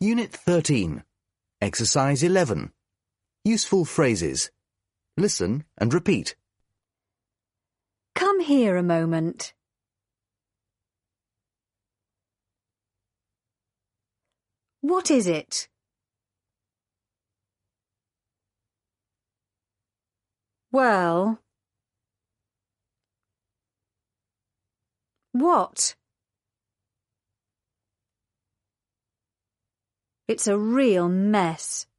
Unit 13. Exercise 11. Useful phrases. Listen and repeat. Come here a moment. What is it? Well. What? It's a real mess.